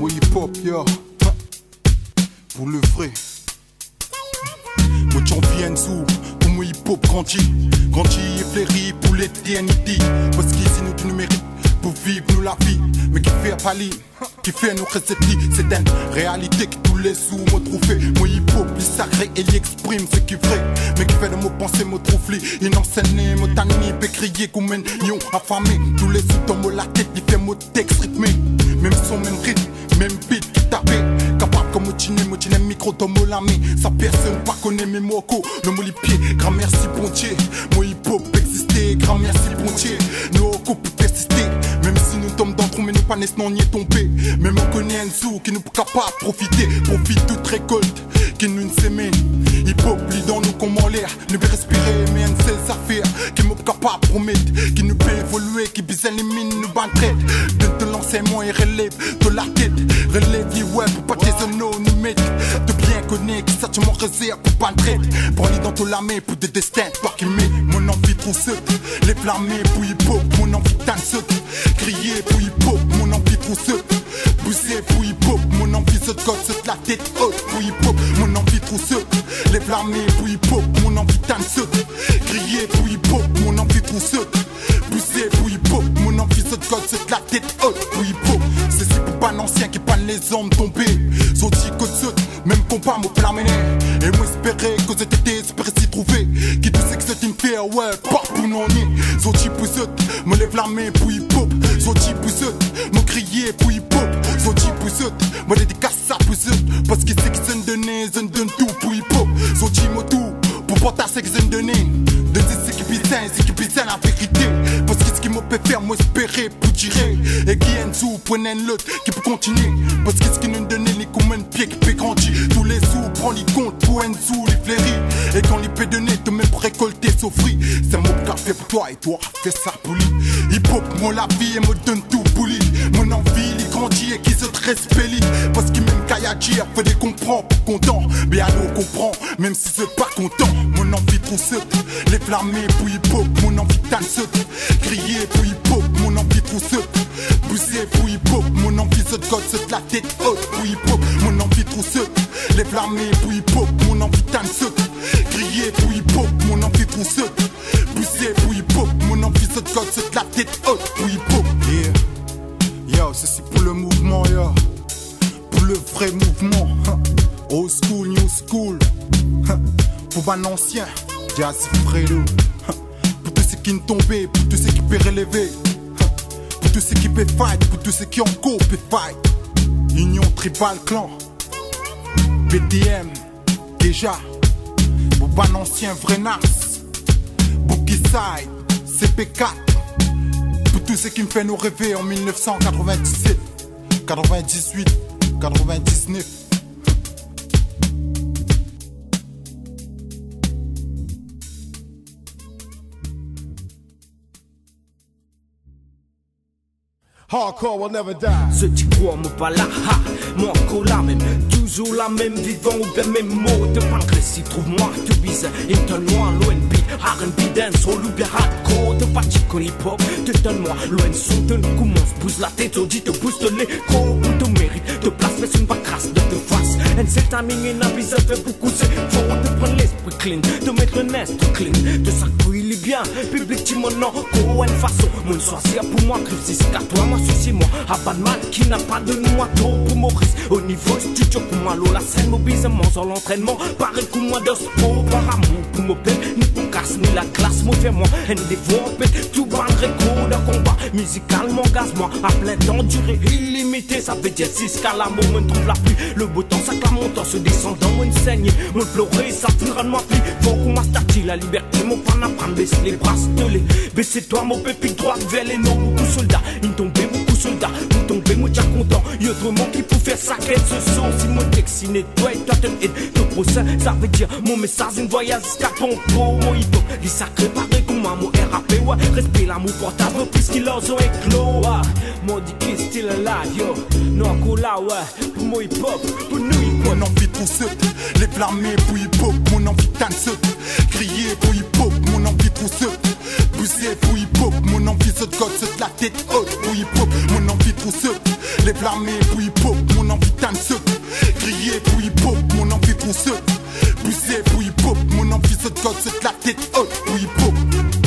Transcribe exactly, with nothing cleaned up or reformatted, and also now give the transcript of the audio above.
Moi hip hop, yo. Pour le vrai. Moi j'en viens sous. Pour moi hip hop grandit. Grandit et fléri pour l'éternité. Parce qu'ici nous tu nous mérites. Pour vivre nous la vie. Mais qui fait pali, qui fait nos recettes. C'est une réalité qui tous les sous me trouvé. Moi hip hop, il sacré et il exprime ce qui est vrai. Mais qui fait de mots penser, me trouver. Il enseigne, me tanni, peut crier comme un lion affamé. Tous les sous tombent la tête, il fait mon texte rythmé. Même son, même rythme, même beat qui tapé. Capable comme motiné, motiné, micro tombe la main. Sa personne pas connaît mes mots, le mot les pieds. Grand merci bon Dieu. Moi hip hop existait, grand merci bon Dieu. Nos coupes persister. Même si nous tombons dans le trou, mais nous pas non n'y est tombé. Même on connaît un sou qui nous peut capable de profiter. Profite toute récolte qui nous semaine. Hip hop lit dans nous comme en l'air. Nous peut respirer, mais un seul affaire qui nous capable de promettre. Qui nous peut évoluer, qui bise les mines, nous bantraite. De te l'enseignement et relève de la tête. Relève les web pour pas que les zones nous mettent. De bien connaître qui ça tu m'en réserve pour pas traite. Pour aller dans ton lamé pour des destins. Toi qui mets mon envie trop seul. Les flammés pour hip hop, mon envie de danser. Crier pour hip hop, mon envie trop seul. Pousser pour hip hop, mon envie se gosse la tête haute pour hip hop, mon envie trop seul. Les flammés pour hip hop, mon envie danser. Crier pour hip hop, mon envie trop seul. Pousser pour hip hop, mon envie se gosse la tête haute pour hip hop. C'est si pour pas l'ancien qui panne les hommes tombés. Zoti que saute, même compas me flammené. Et moi espérer que c'était espérer s'y trouver. Qui te sait que c'est une faire, ouais, pas pour non nier. Zoti poussette, me lève la main pour hip hop. Zoti poussette, me crier pour hip hop. Zoti poussette, me dédicace ça poussette. Parce que c'est que c'est donné, c'est donne tout pour hip hop. Zoti me tout, pour porter c'est que c'est donné. De dire ce qui pisse, ce qui pisse la vérité. Parce que ce qui me peut faire, moi espérer pour tirer. Et qui est en dessous, prenez l'autre qui peut continuer. Parce que ce qui nous donne, les comme un pied qui peut grandir. Tous les sous, prends les comptes, pour un sous, les fleuris. Et quand les peut donner, te même pour récolter, s'offrir. C'est un mot café pour toi et toi, fais ça pour lui. Hip hop, moi la vie et me donne tout pour lui. Mon envie, il grandit et qui se respecte. Parce qu'il même qu'à y agir, fait des comprends pour content. Mais à nous comprend, même si c'est pas content. Mon envie trop seul, les flammés pour hip hop, mon envie danser. Crier pour hip hop, mon envie trop seul. Pousser pour hip hop, mon envie se gosse la tête haute pour hip hop, mon envie trop seul. Les flammés pour hip hop, mon envie danser. Crier pour hip hop, mon envie trop seul. Pousser pour hip hop, mon envie se gosse la tête haute pour hip hop. Yeah, yo, ceci pour le mouvement, yo. Pour le vrai mouvement. Old school, new school. Pour un ancien, Jazz Fredo. Pour tous ceux qui ne tombaient, pour tous ceux qui peuvent relever. Pour tous ceux qui peuvent fight, pour tous ceux qui encore peuvent fight. Union Tribal Clan. B D M, déjà. Pour un ancien vrai Nas. Bookie Side, C P quatre. Pour tous ceux qui me font nous rêver en mille neuf cent quatre-vingt-dix-sept, quatre-vingt-dix-huit, quatre-vingt-dix-neuf. Hardcore will never die. Ce qui croit me pas là, ha, moi encore la même. Toujours la même, vivant ou bien même mot. De malgré si trouve-moi tout bizarre. Étonne-moi, l'O N B, R and B dance, ou bien hardcore. De pas chico hip-hop, étonne-moi, l'O N son te commence, pousse la tête, on dit te pousse de l'écho. Ou te mérite, te place, mais c'est une crasse de te face. And c'est timing et n'abuse, ça fait beaucoup, c'est faux. De prendre l'esprit clean, de mettre le nest clean. De ça il est bien, public, tu m'en en, quoi, une façon. Mon choisir pour moi, griffe, c'est qu'à toi, moi, soucie-moi. À pas de mal, qui n'a pas de nous à trop pour Maurice. Au niveau studio, pour moi, la scène, mobilisement sur l'entraînement. Pareil que moi, de sport, par amour, pour me plaire, ni pour casse, ni la classe, moi, fais-moi. Un développé, tout va le récours de combat. Musicalement, gaz-moi, à plein temps, durée illimitée. Ça veut dire six qu'à l'amour, me trouve la pluie. Le beau temps, ça clame, montant, se descendant, me saigne. Me pleurer, ça finira de moi plus. Faut qu'on m'astati la liberté, mon pan apprendre, baisse les bras, stolés. Baissez-toi, mon pépite droit, vers les noms, beaucoup soldats. Ils tombent, beaucoup soldats. Vous tombez, moi, déjà content. Y'a autrement qui peut faire ça, qu'elle se sent. Si moi, t'exciné, toi, et toi, t'en aide. Ton procès, ça veut dire mon message, une voyage, escapon, pro, mon hip hop. Les sacrés, pareil, comme mon R A P, ouais. Respect l'amour portable, puisqu'ils leur ont éclos, ouais. Mon dit qu'il est still alive, yo. Non, encore là, ouais. Pour mon hip hop, pour nous, hip hop. Mon envie trop seul, les flammés pour hip hop, mon envie danser. Crier pour hip hop, mon envie trop seul. Pousser pour hip hop, mon envie se gosse la tête haute pour hip hop, mon envie trop seul. Les flammés pour hip hop, mon mon envie d'âne ceux. Crier pour hip-hop, mon envie pour ceux. Pousser pour hip-hop, mon envie se gosse, c'est de la tête haute pour hip-hop.